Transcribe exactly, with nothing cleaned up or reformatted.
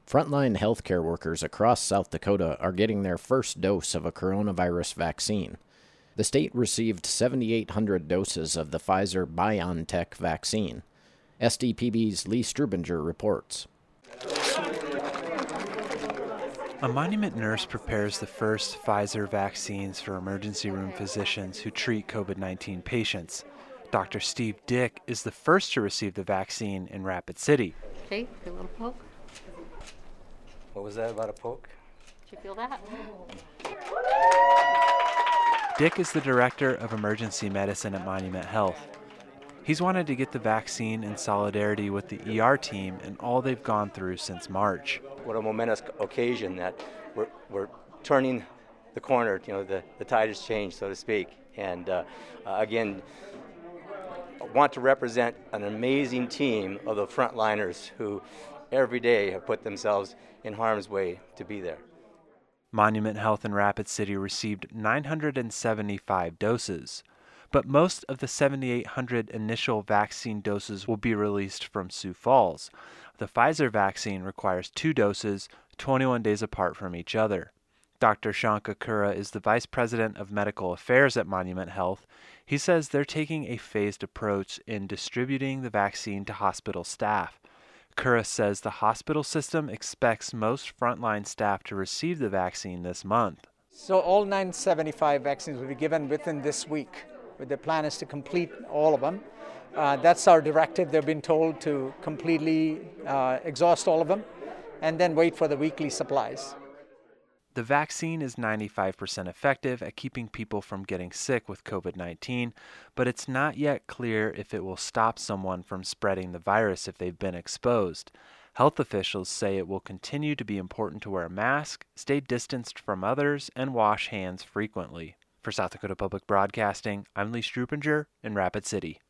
Frontline healthcare workers across South Dakota are getting their first dose of a coronavirus vaccine. The state received seven thousand eight hundred doses of the Pfizer-BioNTech vaccine. S D P B's Lee Strubinger reports. A Monument nurse prepares the first Pfizer vaccines for emergency room physicians who treat COVID nineteen patients. Doctor Steve Dick is the first to receive the vaccine in Rapid City. Okay, a little poke. What was that about a poke? Did you feel that? Dick is the director of emergency medicine at Monument Health. He's wanted to get the vaccine in solidarity with the E R team and all they've gone through since March. What a momentous occasion that we're, we're turning the corner, you know, the, the tide has changed, so to speak. And uh, uh, again, I want to represent an amazing team of the frontliners who every day have put themselves in harm's way to be there. Monument Health in Rapid City received nine hundred seventy-five doses, but most of the seven thousand eight hundred initial vaccine doses will be released from Sioux Falls. The Pfizer vaccine requires two doses, twenty-one days apart from each other. Doctor Shanka Kura is the Vice President of Medical Affairs at Monument Health. He says they're taking a phased approach in distributing the vaccine to hospital staff. Kura says the hospital system expects most frontline staff to receive the vaccine this month. So all nine hundred seventy-five vaccines will be given within this week. The plan is to complete all of them. Uh, that's our directive. They've been told to completely uh, exhaust all of them and then wait for the weekly supplies. The vaccine is ninety-five percent effective at keeping people from getting sick with COVID nineteen, but it's not yet clear if it will stop someone from spreading the virus if they've been exposed. Health officials say it will continue to be important to wear a mask, stay distanced from others, and wash hands frequently. For South Dakota Public Broadcasting, I'm Lee Strubinger in Rapid City.